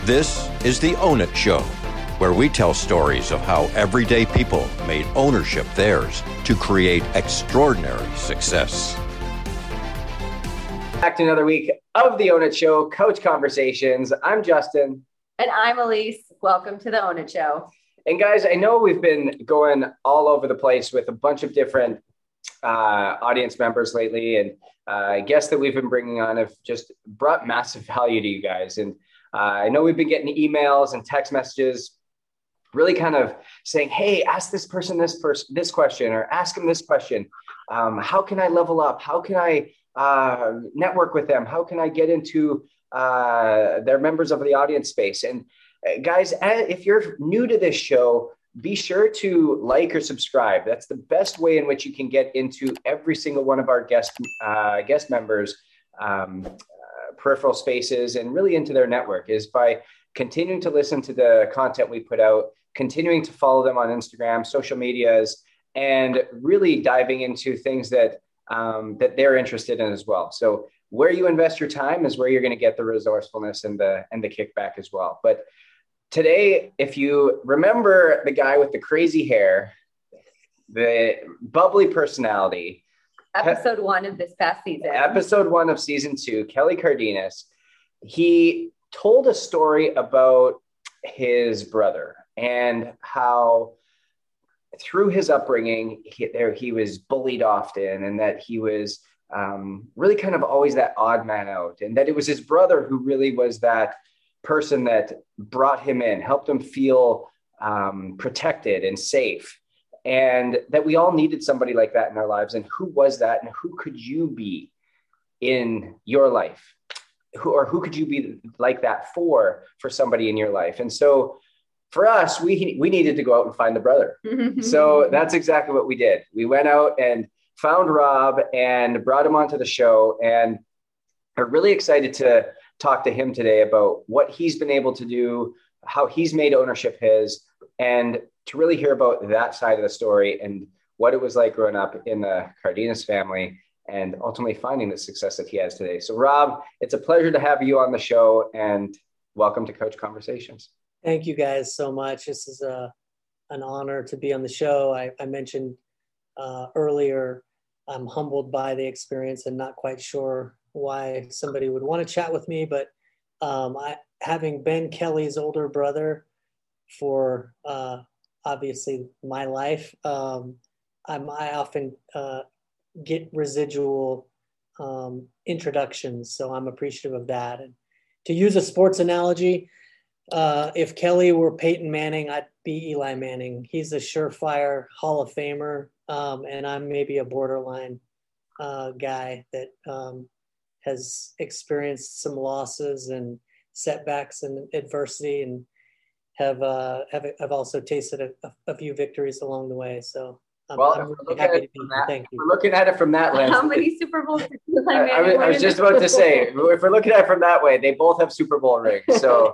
This is the Own It Show, where we tell stories of how everyday people made ownership theirs to create extraordinary success. Back to another week of the Own It Show, Coach Conversations. I'm Justin. And I'm Elise. Welcome to the Own It Show. And guys, I know we've been going all over the place with a bunch of different audience members lately, and guests that we've been bringing on have just brought massive value to you guys. And I know we've been getting emails and text messages really kind of saying, hey, ask this person this question, or ask them this question. How can I level up? How can I network with them? How can I get into their members of the audience space? And guys, if you're new to this show, be sure to like or subscribe. That's the best way in which you can get into every single one of our guest members' peripheral spaces and really into their network, is by continuing to listen to the content we put out, continuing to follow them on Instagram, social medias, and really diving into things that they're interested in as well. So where you invest your time is where you're going to get the resourcefulness and the kickback as well. But today, if you remember the guy with the crazy hair, the bubbly personality, Episode 1 of this past season. Episode 1 of season 2, Kelly Cardenas, he told a story about his brother and how through his upbringing, he was bullied often, and that he was really kind of always that odd man out, and that it was his brother who really was that person that brought him in, helped him feel protected and safe, and that we all needed somebody like that in our lives. And who was that, and who could you be in your life? Who could you be like that for somebody in your life? And so for us, we needed to go out and find the brother. So that's exactly what we did. We went out and found Rob and brought him onto the show, and are really excited to talk to him today about what he's been able to do, how he's made ownership his, and to really hear about that side of the story and what it was like growing up in the Cardenas family, and ultimately finding the success that he has today. So Rob, it's a pleasure to have you on the show, and welcome to Coach Conversations. Thank you guys so much. This is an honor to be on the show. I mentioned earlier, I'm humbled by the experience and not quite sure why somebody would want to chat with me, but having been Kelly's older brother for obviously my life, I often get residual introductions, so I'm appreciative of that. And to use a sports analogy, if Kelly were Peyton Manning, I'd be Eli Manning. He's a surefire Hall of Famer, and I'm maybe a borderline guy that has experienced some losses and setbacks and adversity, and have also tasted a few victories along the way. So I'm really happy to be here. Thank you. We're looking at it from that lens. How many Super Bowls did Eli I was just about to say, if we're looking at it from that way, they both have Super Bowl rings. So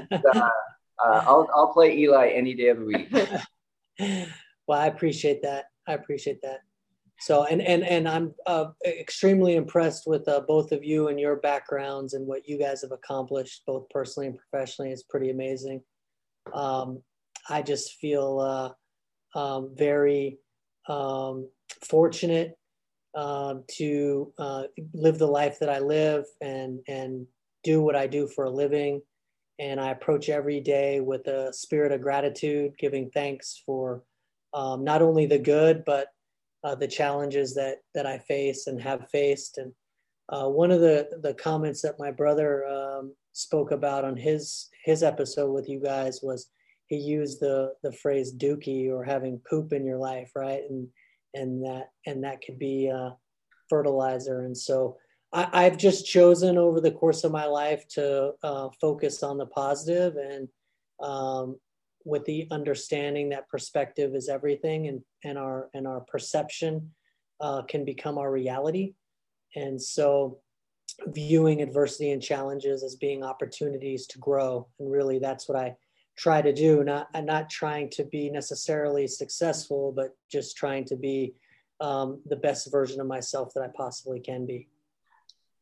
I'll play Eli any day of the week. Well, I appreciate that. So, and I'm extremely impressed with both of you and your backgrounds and what you guys have accomplished, both personally and professionally. It's pretty amazing. I just feel very fortunate to live the life that I live and do what I do for a living. And I approach every day with a spirit of gratitude, giving thanks for not only the good, but the challenges that I face and have faced. And one of the comments that my brother spoke about on his episode with you guys was, he used the phrase dookie, or having poop in your life, right? And that could be fertilizer. And so I've just chosen over the course of my life to focus on the positive, and with the understanding that perspective is everything, and our perception can become our reality. And so viewing adversity and challenges as being opportunities to grow, and really that's what I try to do. Not trying to be necessarily successful, but just trying to be the best version of myself that I possibly can be.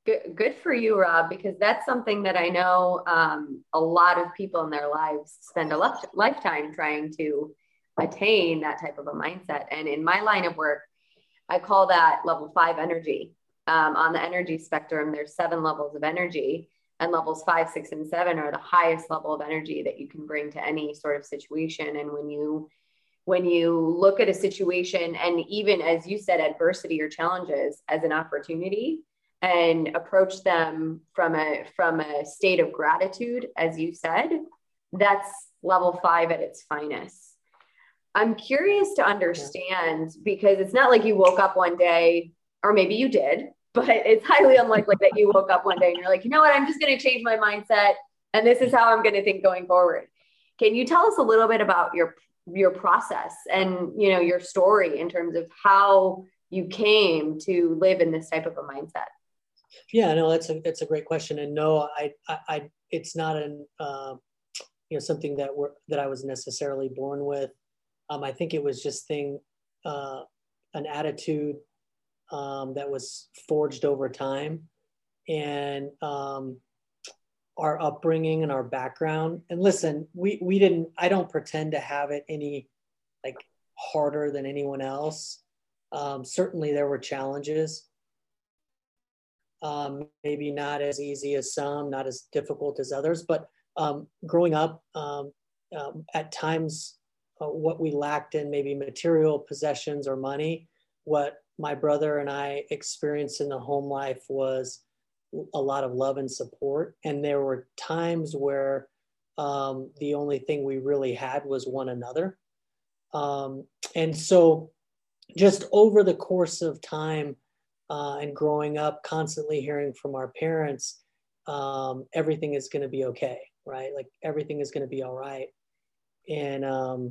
Good for you, Rob, because that's something that I know a lot of people in their lives spend a lifetime trying to attain that type of a mindset. And in my line of work, I call that level 5 energy. On the energy spectrum, there's 7 levels of energy, and levels 5, 6, and 7 are the highest level of energy that you can bring to any sort of situation. And when you look at a situation, and even as you said, adversity or challenges as an opportunity, and approach them from a state of gratitude, as you said, that's level 5 at its finest. I'm curious to understand, because it's not like you woke up one day, or maybe you did, but it's highly unlikely that you woke up one day and you're like, you know what, I'm just going to change my mindset, and this is how I'm going to think going forward. Can you tell us a little bit about your process and, your story in terms of how you came to live in this type of a mindset? Yeah, no, it's a great question. And no, I it's not something that I was necessarily born with. I think it was just an attitude that was forged over time, and our upbringing and our background. And listen, I don't pretend to have it any like harder than anyone else. Certainly there were challenges. Maybe not as easy as some, not as difficult as others, but growing up, at times, what we lacked in maybe material possessions or money, what my brother and I experienced in the home life was a lot of love and support. And there were times where the only thing we really had was one another. And so just over the course of time, and growing up, constantly hearing from our parents, everything is going to be okay, right? Like everything is going to be all right. And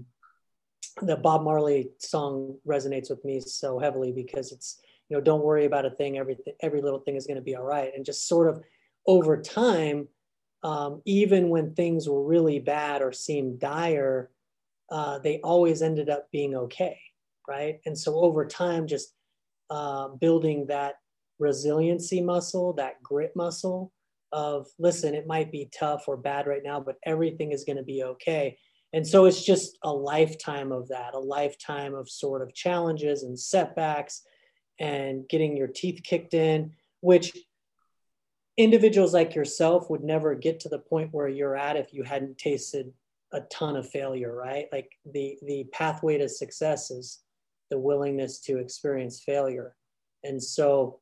the Bob Marley song resonates with me so heavily because it's, don't worry about a thing. Every little thing is going to be all right. And just sort of over time, even when things were really bad or seemed dire, they always ended up being okay, right? And so over time, just building that resiliency muscle, that grit muscle of, listen, it might be tough or bad right now, but everything is going to be okay. And so it's just a lifetime of that, a lifetime of sort of challenges and setbacks and getting your teeth kicked in, which individuals like yourself would never get to the point where you're at if you hadn't tasted a ton of failure, right? Like the pathway to success is the willingness to experience failure. And so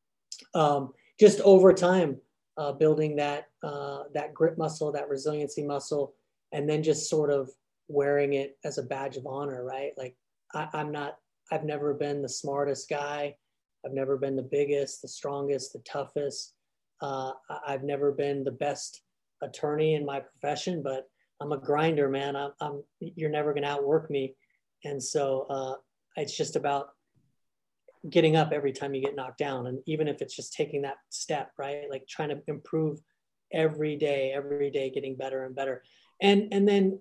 just over time, building that grit muscle, that resiliency muscle, and then just sort of wearing it as a badge of honor, right? Like I've never been the smartest guy. I've never been the biggest, the strongest, the toughest. I've never been the best attorney in my profession, but I'm a grinder, man. You're never going to outwork me. And so it's just about getting up every time you get knocked down. And even if it's just taking that step, right? Like trying to improve every day, getting better and better. And then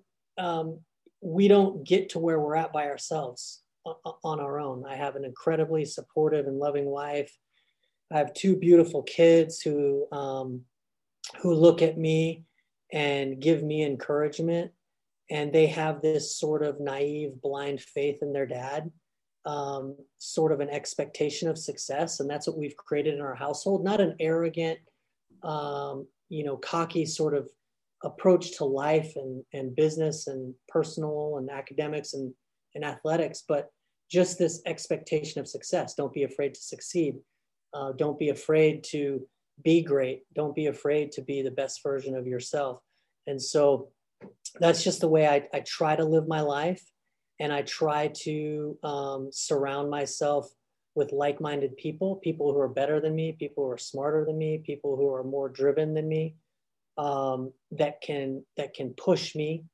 we don't get to where we're at by ourselves on our own. I have an incredibly supportive and loving wife. I have 2 beautiful kids who look at me and give me encouragement. And they have this sort of naive, blind faith in their dad, sort of an expectation of success. And that's what we've created in our household, not an arrogant, cocky sort of approach to life and business and personal and academics and athletics, but just this expectation of success. Don't be afraid to succeed. Don't be afraid to be great. Don't be afraid to be the best version of yourself. And so that's just the way I try to live my life. And I try to surround myself with like-minded people who are better than me, people who are smarter than me, people who are more driven than me, that can push me.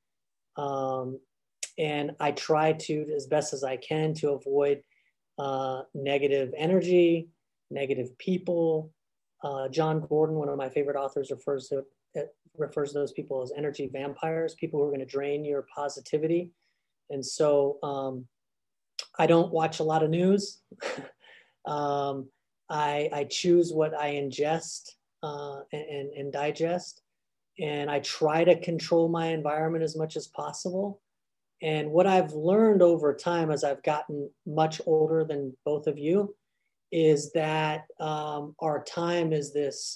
And I try to, as best as I can, to avoid negative energy, negative people. John Gordon, one of my favorite authors, refers to those people as energy vampires, people who are going to drain your positivity. And so I don't watch a lot of news. I choose what I ingest and digest, and I try to control my environment as much as possible. And what I've learned over time as I've gotten much older than both of you is that our time is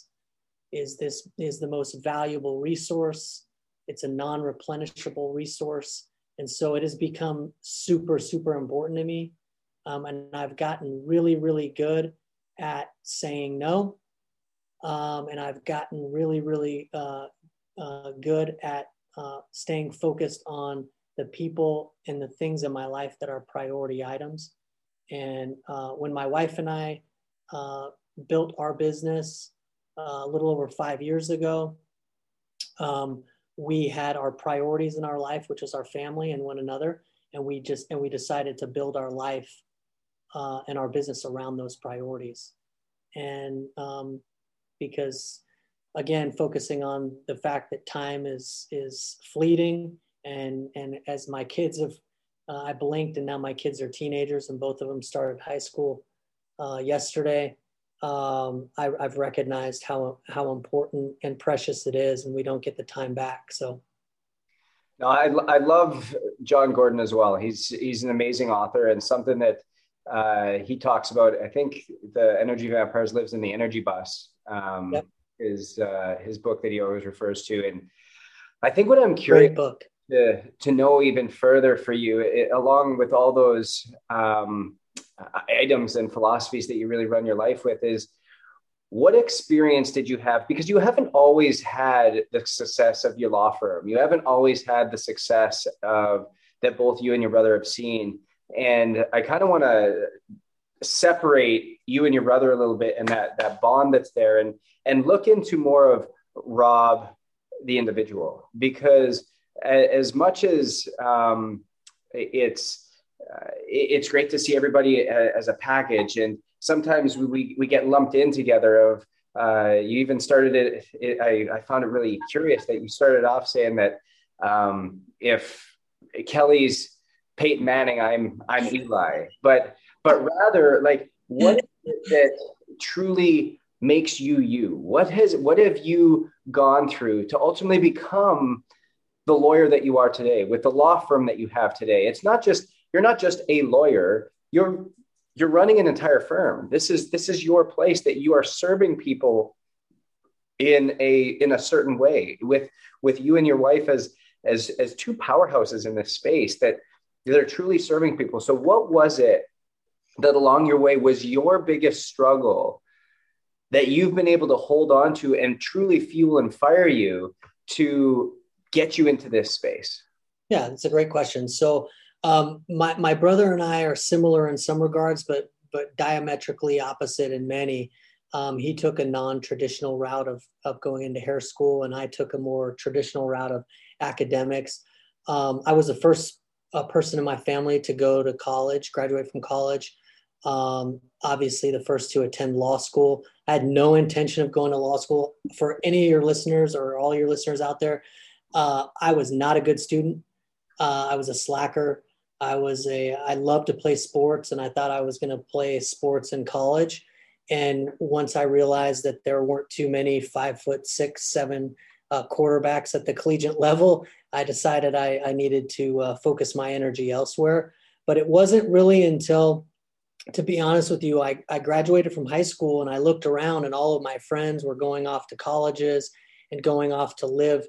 the most valuable resource. It's a non-replenishable resource. And so it has become super, super important to me. And I've gotten really, really good at saying no. And I've gotten really, really good at staying focused on the people and the things in my life that are priority items. And when my wife and I built our business a little over 5 years ago, we had our priorities in our life, which was our family and one another. And we decided to build our life and our business around those priorities. And because, again, focusing on the fact that time is fleeting, and as my kids have, I blinked and now my kids are teenagers and both of them started high school yesterday. I've recognized how important and precious it is, and we don't get the time back. So, no, I love Jon Gordon as well. He's an amazing author, and something that he talks about. I think the Energy Vampires lives in the Energy Bus. Yep. Is his book that he always refers to, and I think what I'm curious to know even further for you, along with all those items and philosophies that you really run your life with, is what experience did you have? Because you haven't always had the success of your law firm. You haven't always had the success that both you and your brother have seen. And I kind of want to separate you and your brother a little bit and that bond that's there, and look into more of Rob, the individual, because as much as it's great to see everybody as a package, and sometimes we get lumped in together. Of you even started it. I found it really curious that you started off saying that if Kelly's Peyton Manning, I'm Eli, but rather, like, what is it that truly makes you you? What have you gone through to ultimately become the lawyer that you are today, with the law firm that you have today? You're not just a lawyer. You're running an entire firm. This is your place, that you are serving people in a certain way, with you and your wife as two powerhouses in this space that are truly serving people. So what was it that along your way was your biggest struggle that you've been able to hold on to and truly fuel and fire you to get you into this space? Yeah, that's a great question. So my brother and I are similar in some regards, but diametrically opposite in many. He took a non-traditional route of going into hair school, and I took a more traditional route of academics. I was the first person in my family to go to college, graduate from college. Obviously the first to attend law school. I had no intention of going to law school. For any of your listeners or all your listeners out there, I was not a good student. I was a slacker. I loved to play sports, and I thought I was going to play sports in college. And once I realized that there weren't too many 5'6", 7" quarterbacks at the collegiate level, I decided I needed to focus my energy elsewhere. But it wasn't really until, to be honest with you, I graduated from high school, and I looked around, and all of my friends were going off to colleges and going off to live,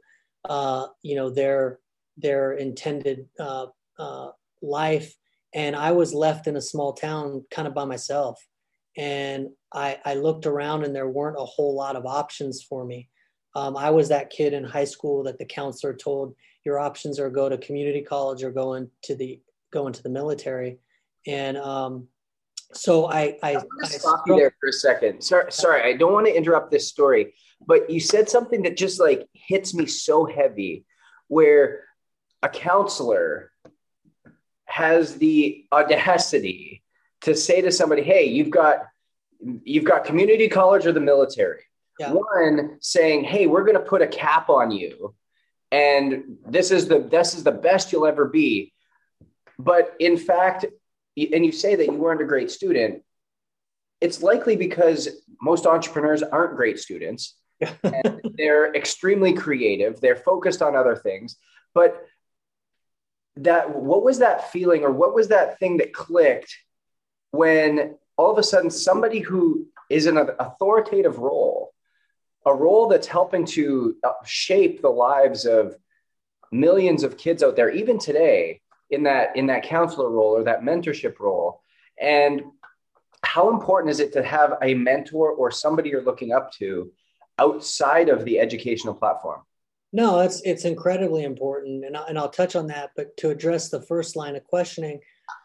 their intended life. And I was left in a small town kind of by myself. And I looked around, and there weren't a whole lot of options for me. I was that kid in high school that the counselor told, your options are go to community college or go into the military. And so I stop you there for a second. Sorry, I don't want to interrupt this story, but you said something that just like hits me so heavy, where a counselor has the audacity to say to somebody, hey, you've got community college or the military. Yeah. One saying, hey, we're going to put a cap on you, and this is the best you'll ever be. But in fact, and you say that you weren't a great student, it's likely because most entrepreneurs aren't great students. And they're extremely creative. They're focused on other things. But what was that feeling, or what was that thing that clicked when all of a sudden somebody who is in an authoritative role, a role that's helping to shape the lives of millions of kids out there, even today, in that counselor role or that mentorship role? And how important is it to have a mentor or somebody you're looking up to outside of the educational platform? No, it's incredibly important, and I'll touch on that. But to address the first line of questioning,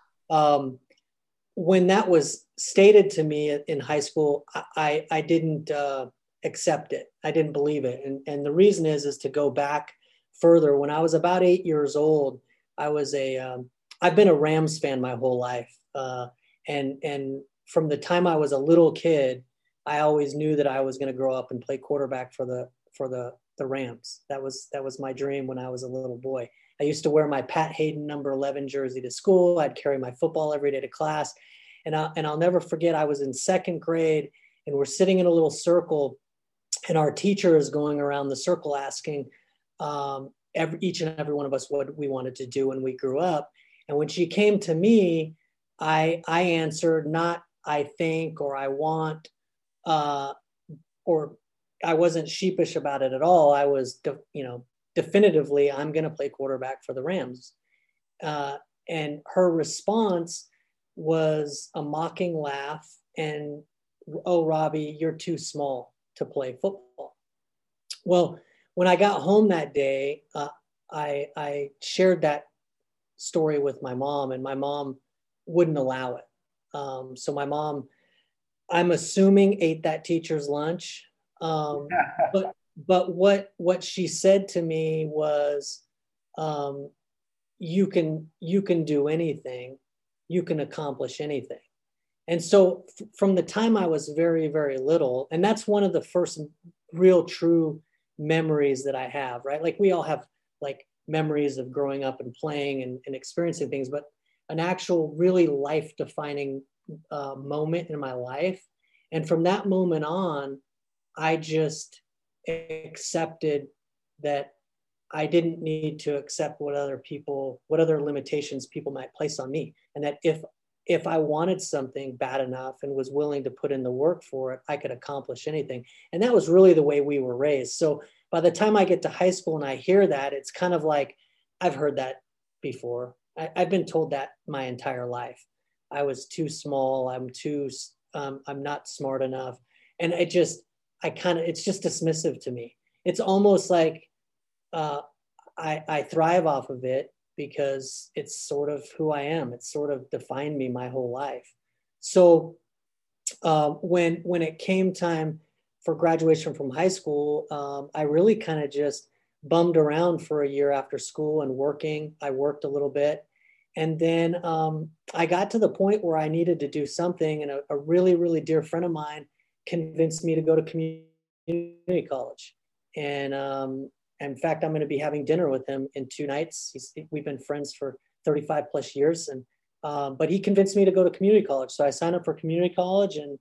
when that was stated to me in high school, I didn't accept it. I didn't believe it, and the reason is to go back further. When I was about 8 years old, I've been a Rams fan my whole life, and from the time I was a little kid, I always knew that I was going to grow up and play quarterback for the Rams. That was my dream when I was a little boy. I used to wear my Pat Hayden number 11 jersey to school. I'd carry my football every day to class. And I'll never forget, I was in second grade and we're sitting in a little circle, and our teacher is going around the circle asking each and every one of us what we wanted to do when we grew up. And when she came to me, I answered not I think or I want, or I wasn't sheepish about it at all. I was, definitively, I'm going to play quarterback for the Rams. And her response was a mocking laugh and, "Oh, Robbie, you're too small to play football." Well, when I got home that day, I shared that story with my mom, and my mom wouldn't allow it. So my mom, I'm assuming, ate that teacher's lunch. But what she said to me was, you can do anything, you can accomplish anything. And so from the time I was very, very little, and that's one of the first real true memories that I have, right? Like we all have like memories of growing up and playing and experiencing things, but an actual really life-defining moment in my life. And from that moment on, I just accepted that I didn't need to accept what other limitations people might place on me. And that if I wanted something bad enough and was willing to put in the work for it, I could accomplish anything. And that was really the way we were raised. So by the time I get to high school and I hear that, it's kind of like, I've heard that before. I've been told that my entire life. I was too small. I'm not smart enough. And it's just dismissive to me. It's almost like I thrive off of it because it's sort of who I am. It's sort of defined me my whole life. So when it came time for graduation from high school, I really kind of just bummed around for a year after school and working. I worked a little bit. And then I got to the point where I needed to do something. And a really, really dear friend of mine convinced me to go to community college. And in fact, I'm going to be having dinner with him in 2 nights. We've been friends for 35 plus years. And but he convinced me to go to community college. So I signed up for community college, and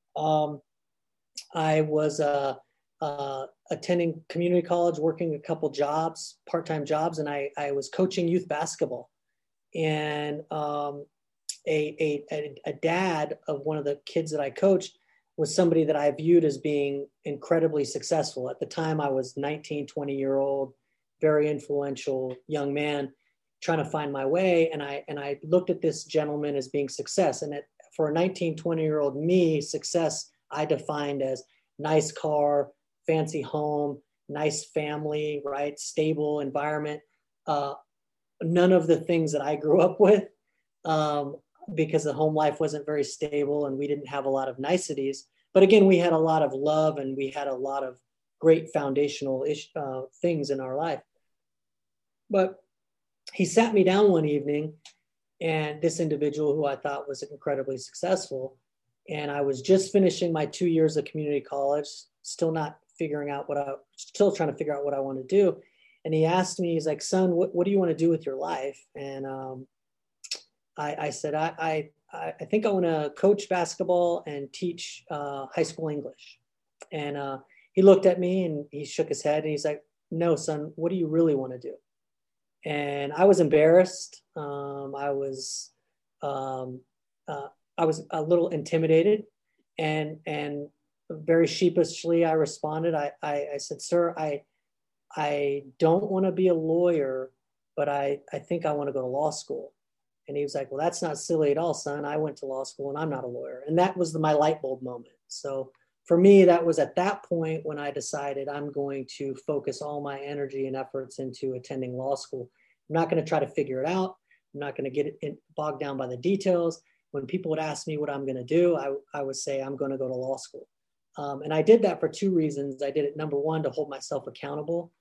I was attending community college, working a couple jobs, part-time jobs, and I was coaching youth basketball. And a dad of one of the kids that I coached was somebody that I viewed as being incredibly successful. At the time, I was 19, 20-year-old, very influential young man trying to find my way. And I looked at this gentleman as being success. And for a 19, 20-year-old me, success I defined as nice car, fancy home, nice family, right? Stable environment. None of the things that I grew up with, because the home life wasn't very stable and we didn't have a lot of niceties. But again, we had a lot of love and we had a lot of great foundational things in our life. But he sat me down one evening, and this individual who I thought was incredibly successful, and I was just finishing my 2 years of community college, still trying to figure out what I want to do. And he asked me, he's like, "Son, what do you want to do with your life?" And I said, I I think I want to coach basketball and teach high school English. And he looked at me and he shook his head and he's like, no, son, what do you really want to do? And I was embarrassed. I was a little intimidated, and very sheepishly I responded. I said, sir, I don't want to be a lawyer, but I think I want to go to law school. And he was like, well, that's not silly at all, son. I went to law school and I'm not a lawyer. And that was my light bulb moment. So for me, that was at that point when I decided I'm going to focus all my energy and efforts into attending law school. I'm not going to try to figure it out. I'm not going to get bogged down by the details. When people would ask me what I'm going to do, I would say I'm going to go to law school. And I did that for two reasons. I did it, number one, to hold myself accountable.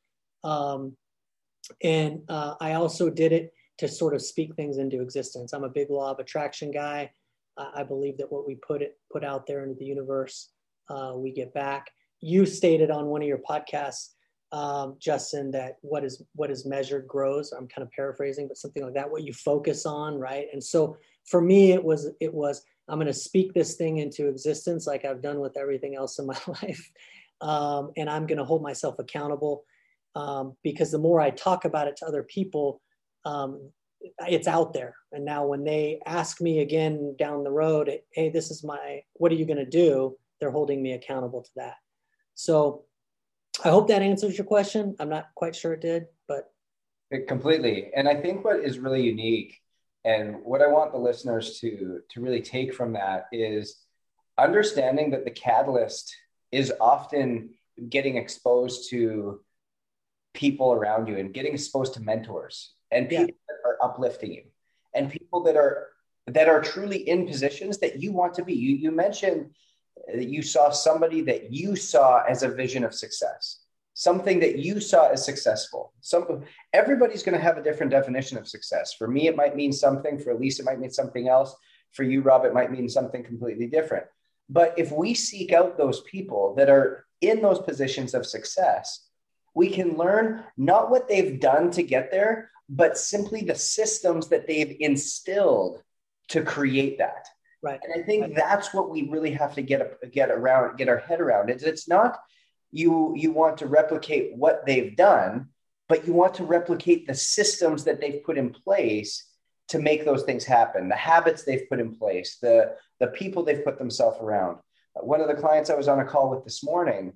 And I also did it to sort of speak things into existence. I'm a big law of attraction guy. I believe that what we put out there into the universe, we get back. You stated on one of your podcasts, Justin, that what is measured grows. I'm kind of paraphrasing, but something like that, what you focus on, right? And so for me, it was I'm going to speak this thing into existence like I've done with everything else in my life. And I'm going to hold myself accountable because the more I talk about it to other people, it's out there. And now when they ask me again down the road, hey, what are you going to do? They're holding me accountable to that. So I hope that answers your question. I'm not quite sure it did, but. Completely. And I think what is really unique and what I want the listeners to really take from that is understanding that the catalyst is often getting exposed to people around you and getting exposed to mentors and people that are uplifting you and people that are truly in positions that you want to be. You mentioned that you saw somebody that you saw as a vision of success, something that you saw as successful. Everybody's going to have a different definition of success. For me, it might mean something. For Elise, it might mean something else. For you, Rob, it might mean something completely different. But if we seek out those people that are in those positions of success, we can learn not what they've done to get there, but simply the systems that they've instilled to create that. Right. And I think that's what we really have to get our head around. It's not you want to replicate what they've done, but you want to replicate the systems that they've put in place to make those things happen, the habits they've put in place, the people they've put themselves around. One of the clients I was on a call with this morning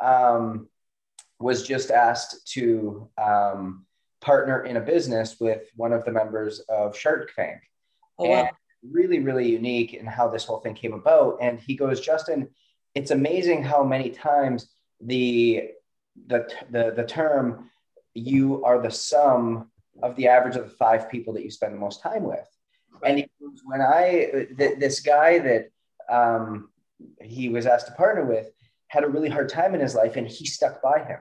was just asked to partner in a business with one of the members of Shark Tank. Oh, wow. And really, really unique in how this whole thing came about. And he goes, Justin, it's amazing how many times the term, you are the sum of the average of the 5 people that you spend the most time with. Right. And he goes, when this guy that he was asked to partner with had a really hard time in his life, and he stuck by him.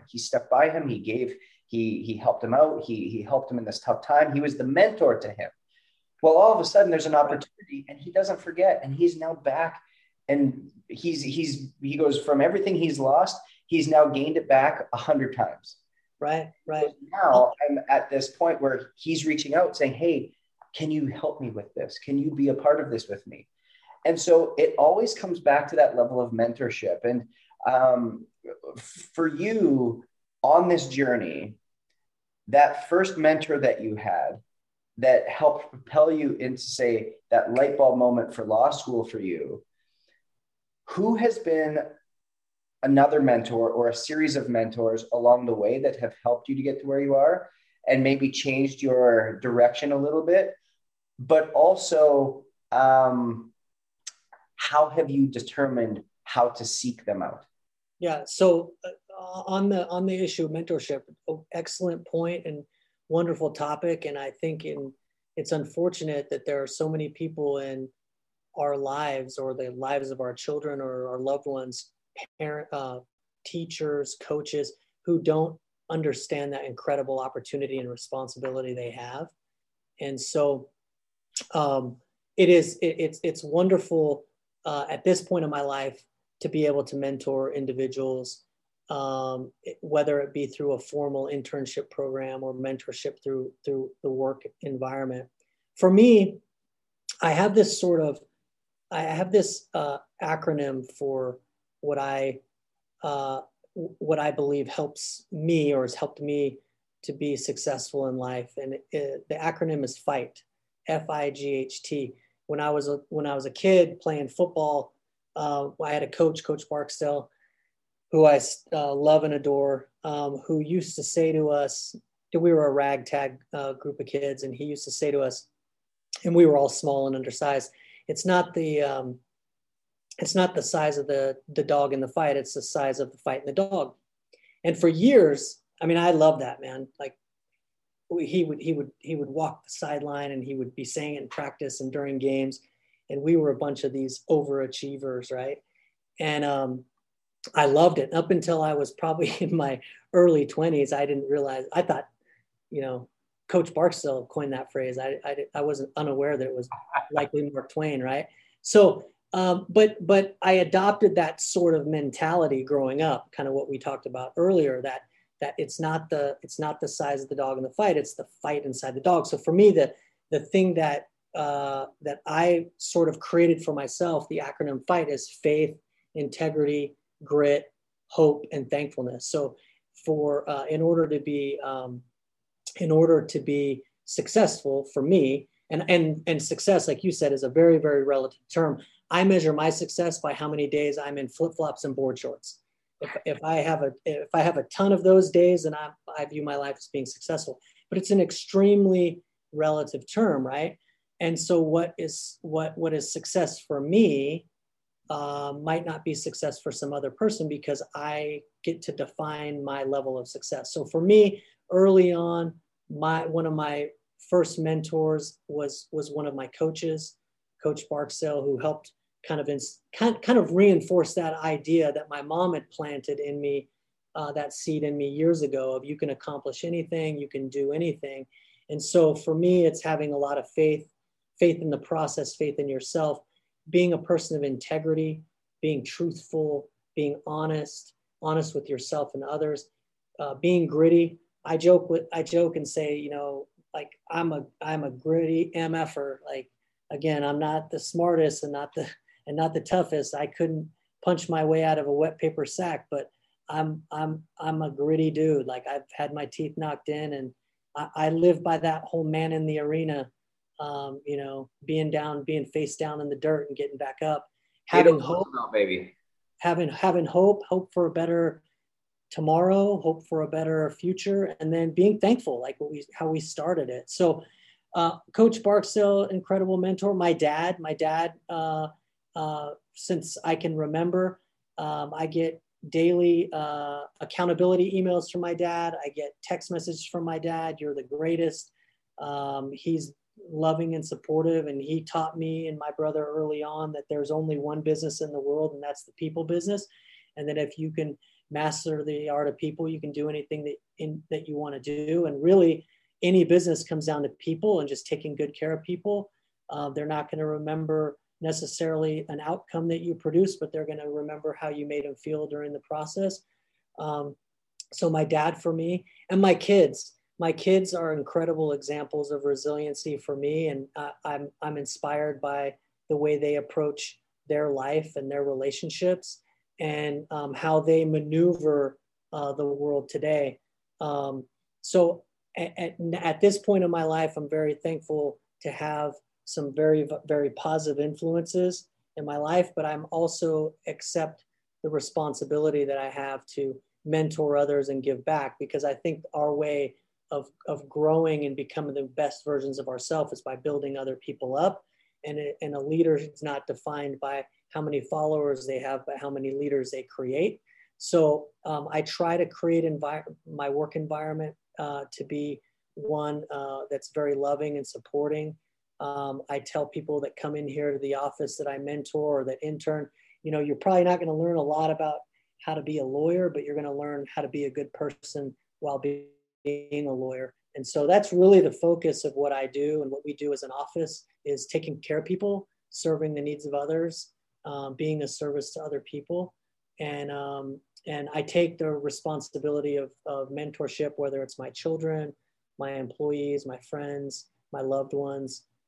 He helped him out. He helped him in this tough time. He was the mentor to him. Well, all of a sudden there's an opportunity and he doesn't forget. And he's now back, and he goes from everything he's lost, he's now gained it back 100 times. Right. So now I'm at this point where he's reaching out saying, hey, can you help me with this? Can you be a part of this with me? And so it always comes back to that level of mentorship. And for you on this journey, that first mentor that you had that helped propel you into, say, that light bulb moment for law school for you, who has been another mentor or a series of mentors along the way that have helped you to get to where you are and maybe changed your direction a little bit? But also, how have you determined how to seek them out? Yeah. So on the issue of mentorship, excellent point and wonderful topic. And I think it's unfortunate that there are so many people in our lives or the lives of our children or our loved ones, teachers, coaches, who don't understand that incredible opportunity and responsibility they have. And so it's wonderful at this point in my life to be able to mentor individuals, whether it be through a formal internship program or mentorship through the work environment. For me, I have this acronym for what I believe helps me or has helped me to be successful in life. And the acronym is FIGHT, FIGHT. When I was a kid playing football, I had a coach, Coach Barksdale, who I love and adore, who used to say to us, we were a ragtag group of kids, and he used to say to us, and we were all small and undersized, it's not the size of the dog in the fight, it's the size of the fight in the dog. And for years, I mean, I love that, man. Like he would walk the sideline and he would be saying it in practice and during games. And we were a bunch of these overachievers, right? And I loved it up until I was probably in my early 20s. I didn't realize, I thought, Coach Barksdale coined that phrase. I wasn't unaware that it was likely Mark Twain, right? So, but I adopted that sort of mentality growing up, kind of what we talked about earlier, that it's not the size of the dog in the fight, it's the fight inside the dog. So for me, the thing that I sort of created for myself, the acronym FIGHT, is faith, integrity, grit, hope, and thankfulness. So in order to be successful for me, and success, like you said, is a very, very relative term. I measure my success by how many days I'm in flip-flops and board shorts. If I have a ton of those days, then I view my life as being successful. But it's an extremely relative term, right? And so what is success for me might not be success for some other person, because I get to define my level of success. So for me, early on, one of my first mentors was one of my coaches, Coach Barksdale, who helped kind of reinforce that idea that my mom had planted in me, that seed in me years ago of you can accomplish anything, you can do anything. And so for me, it's having a lot of faith in the process, faith in yourself, being a person of integrity, being truthful, being honest with yourself and others, being gritty. I joke and say, like I'm a gritty MFer. Like, again, I'm not the smartest and not the toughest. I couldn't punch my way out of a wet paper sack, but I'm a gritty dude. Like, I've had my teeth knocked in, and I live by that whole man in the arena, being face down in the dirt and getting back up, having hope, baby, having hope for a better tomorrow, hope for a better future, and then being thankful, like how we started it. So Coach Barksdale, incredible mentor. My dad, since I can remember, I get daily accountability emails from my dad. I get text messages from my dad. You're the greatest. He's loving and supportive. And he taught me and my brother early on that there's only one business in the world, and that's the people business. And that if you can master the art of people, you can do anything that you want to do. And really, any business comes down to people and just taking good care of people. They're not going to remember necessarily an outcome that you produce, but they're going to remember how you made them feel during the process. So my dad for me, and my kids are incredible examples of resiliency for me. And I'm inspired by the way they approach their life and their relationships, and how they maneuver the world today. So at this point in my life, I'm very thankful to have some very, very positive influences in my life, but I'm also accept the responsibility that I have to mentor others and give back, because I think our way of growing and becoming the best versions of ourselves is by building other people up. And a leader is not defined by how many followers they have, but how many leaders they create. So I try to create my work environment to be one that's very loving and supporting. I tell people that come in here to the office that I mentor or that intern, you're probably not going to learn a lot about how to be a lawyer, but you're going to learn how to be a good person while being a lawyer. And so that's really the focus of what I do, and what we do as an office is taking care of people, serving the needs of others, being a service to other people. And I take the responsibility of mentorship, whether it's my children, my employees, my friends, my loved ones,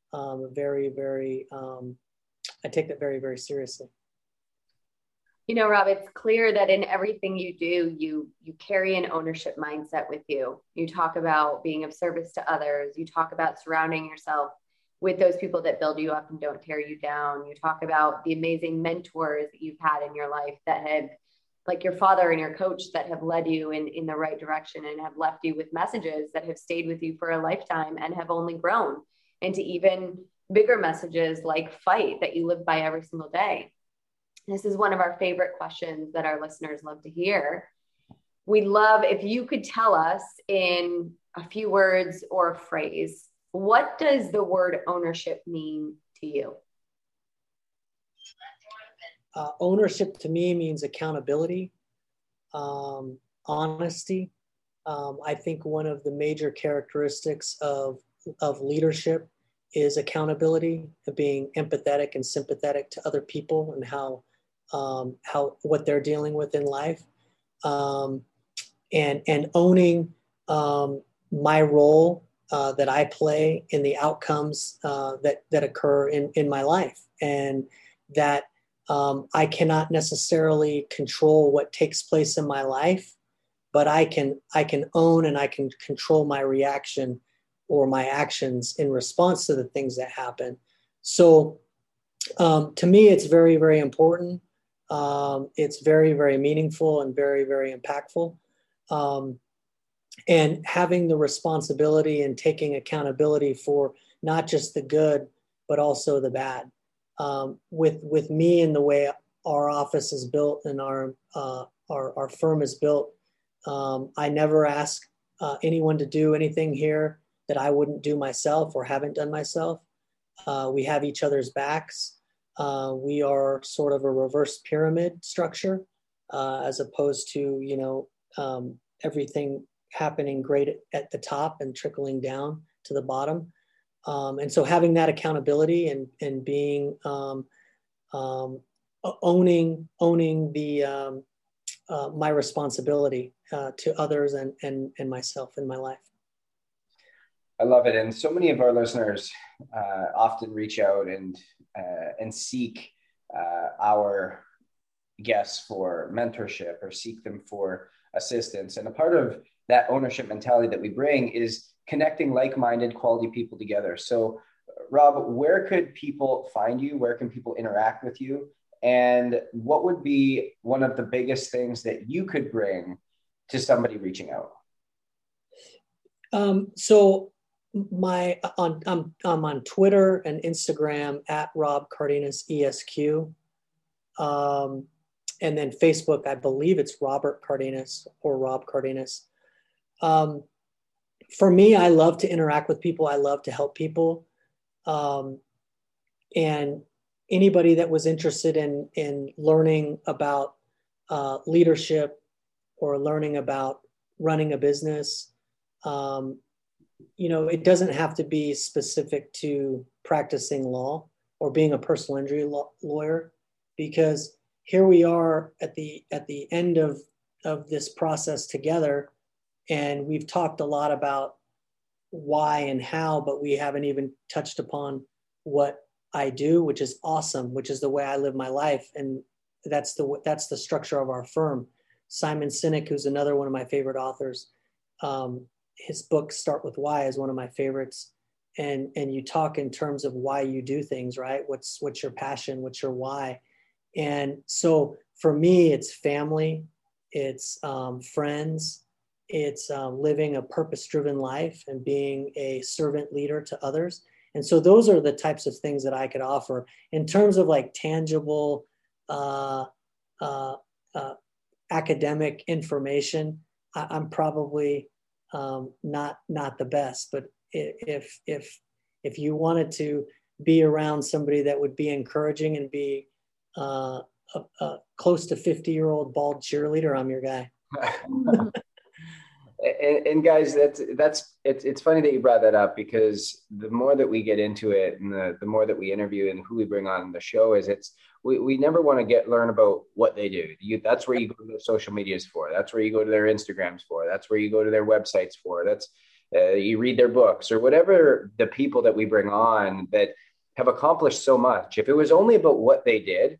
very, very, I take that very, very seriously. You know, Rob, it's clear that in everything you do, you carry an ownership mindset with you. You talk about being of service to others. You talk about surrounding yourself with those people that build you up and don't tear you down. You talk about the amazing mentors that you've had in your life that have, like your father and your coach, that have led you in the right direction and have left you with messages that have stayed with you for a lifetime and have only grown into even bigger messages like fight that you live by every single day. This is one of our favorite questions that our listeners love to hear. We'd love if you could tell us in a few words or a phrase, what does the word ownership mean to you? Ownership to me means accountability, honesty. I think one of the major characteristics of leadership is accountability, of being empathetic and sympathetic to other people and how what they're dealing with in life, and owning my role that I play in the outcomes that occur in my life, and that I cannot necessarily control what takes place in my life, but I can own and I can control my reaction or my actions in response to the things that happen. So to me, it's very, very important. It's very, very meaningful and very, very impactful. And having the responsibility and taking accountability for not just the good, but also the bad. With me and the way our office is built and our firm is built, I never ask anyone to do anything here that I wouldn't do myself or haven't done myself. We have each other's backs. We are sort of a reverse pyramid structure, as opposed to, everything happening great at the top and trickling down to the bottom. And so having that accountability and being, owning the, my responsibility to others and myself in my life. I love it. And so many of our listeners often reach out and seek our guests for mentorship or seek them for assistance. And a part of that ownership mentality that we bring is connecting like-minded quality people together. So Rob, where could people find you? Where can people interact with you? And what would be one of the biggest things that you could bring to somebody reaching out? So I'm on Twitter and Instagram at Rob Cardenas ESQ. And then Facebook, I believe it's Robert Cardenas or Rob Cardenas. For me, I love to interact with people. I love to help people. And anybody that was interested in learning about leadership or learning about running a business, it doesn't have to be specific to practicing law or being a personal injury lawyer, because here we are at the end of this process together, and we've talked a lot about why and how, but we haven't even touched upon what I do, which is awesome, which is the way I live my life, and that's the structure of our firm. Simon Sinek, who's another one of my favorite authors, his book Start With Why is one of my favorites, and you talk in terms of why you do things, right? What's your passion? What's your why? And so for me, it's family, it's friends, it's living a purpose-driven life and being a servant leader to others. And so those are the types of things that I could offer in terms of like tangible academic information. I'm probably not the best, but if you wanted to be around somebody that would be encouraging and be a close to 50-year-old bald cheerleader, I'm your guy. And guys, it's funny that you brought that up, because the more that we get into it and the more that we interview and who we bring on the show is we never want to learn about what they do. That's where you go to their social medias for. That's where you go to their Instagrams for. That's where you go to their websites for. you read their books, or whatever the people that we bring on that have accomplished so much. If it was only about what they did,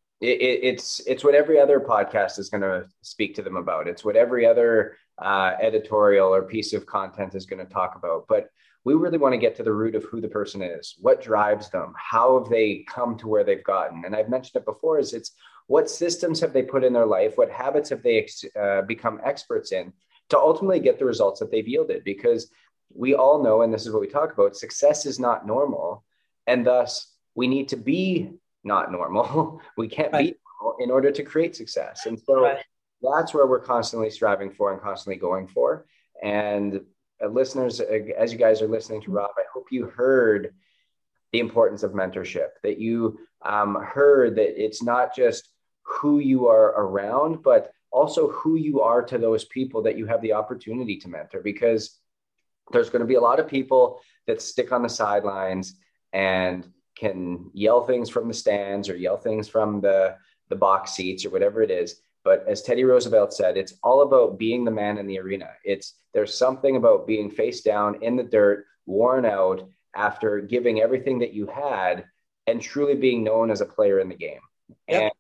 it's what every other podcast is going to speak to them about. It's what every other editorial or piece of content is going to talk about. But we really want to get to the root of who the person is, what drives them, how have they come to where they've gotten. And I've mentioned it before, is it's what systems have they put in their life, what habits have they become experts in to ultimately get the results that they've yielded. Because we all know, and this is what we talk about, success is not normal. And thus we need to be not normal. We can't be normal in order to create success. And so that's where we're constantly striving for and constantly going for. And listeners, as you guys are listening to Rob, I hope you heard the importance of mentorship, that you heard that it's not just who you are around, but also who you are to those people that you have the opportunity to mentor. Because there's going to be a lot of people that stick on the sidelines and can yell things from the stands or yell things from the box seats or whatever it is. But as Teddy Roosevelt said, it's all about being the man in the arena. There's something about being face down in the dirt, worn out after giving everything that you had and truly being known as a player in the game. Yep.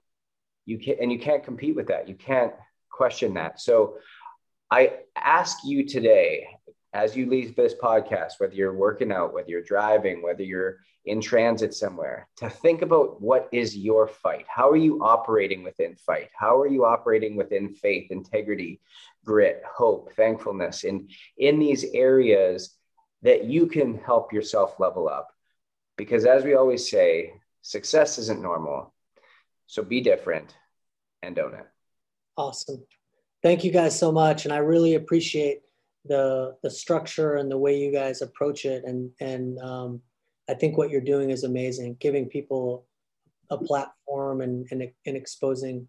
And you can't compete with that. You can't question that. So I ask you today, as you leave this podcast, whether you're working out, whether you're driving, whether you're in transit somewhere, to think about what is your fight. How are you operating within fight? How are you operating within faith, integrity, grit, hope, thankfulness, and in these areas that you can help yourself level up? Because as we always say, success isn't normal. So be different and own it. Awesome. Thank you guys so much. And I really appreciate the structure and the way you guys approach it. And I think what you're doing is amazing, giving people a platform and exposing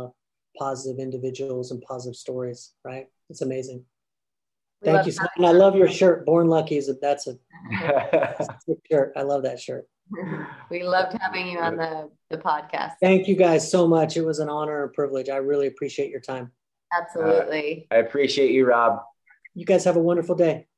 positive individuals and positive stories, right? It's amazing. Thank you so much. And I love your shirt. Born Lucky that's a good shirt. I love that shirt. We loved having you on the podcast. Thank you guys so much. It was an honor and privilege. I really appreciate your time. Absolutely. I appreciate you, Rob. You guys have a wonderful day.